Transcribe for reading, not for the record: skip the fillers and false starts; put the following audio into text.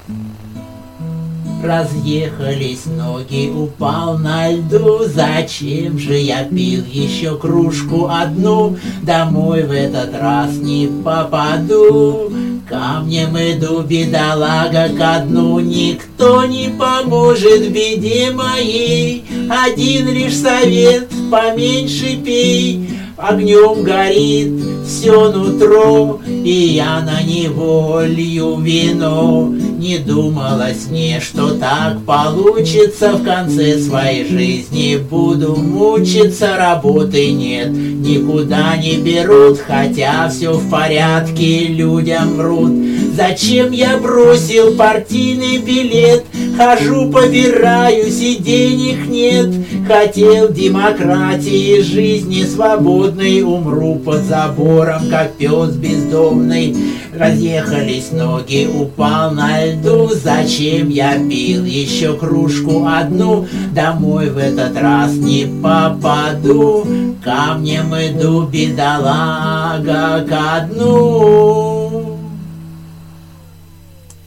Разъехались ноги, упал на льду. Зачем же я пил еще кружку одну? Домой в этот раз не попаду. Камнем иду, бедолага, ко дну. Никто не поможет в беде моей. Один лишь совет: поменьше пей. Огнем горит все нутро, и я на него лью вино. Не думалось мне, что так получится. В конце своей жизни буду мучиться. Работы нет, никуда не берут, хотя все в порядке, людям врут. Зачем я бросил партийный билет? Хожу, побираюсь, и денег нет. Хотел демократии, жизни свободной. Умру под забором, как пес бездомный. Разъехались ноги, упал на льду. Зачем я пил еще кружку одну? Домой в этот раз не попаду. Камнем иду, бедолага, ко дну.